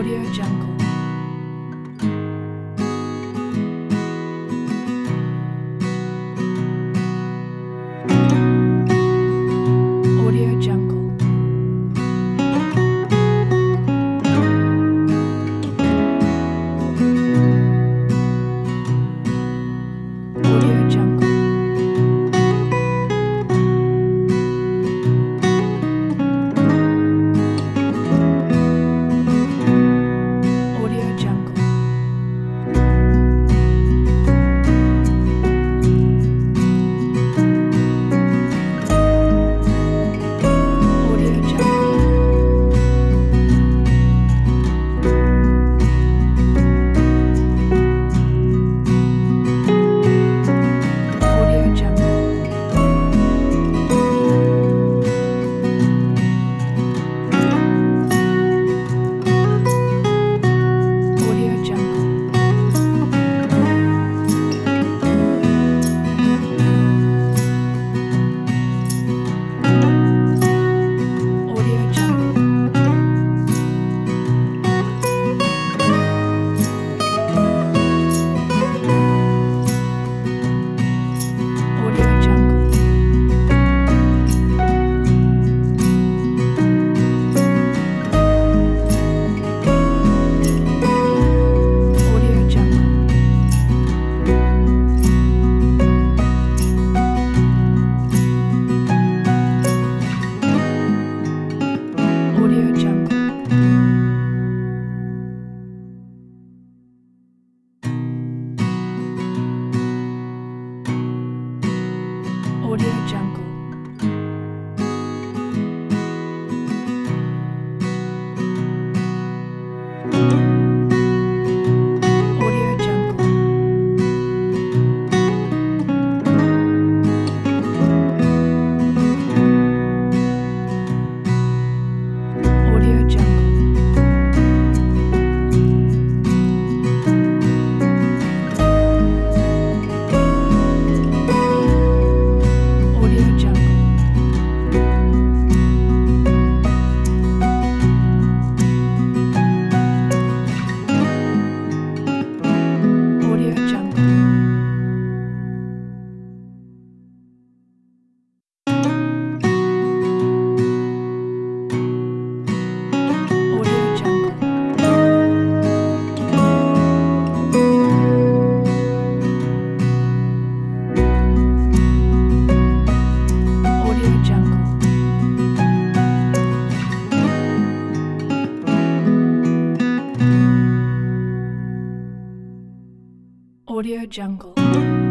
Audio Jungle. Audio Jungle. Audio Jungle. Audio Jungle. Audio Jungle. Audio Jungle. Audio Jungle. Audio Jungle. Audio Jungle. Audio Jungle. Audio Jungle. Audio Jungle. Audio Jungle. Audio Jungle. Audio Jungle. Audio Jungle. Audio Jungle. Audio Jungle. Audio Jungle.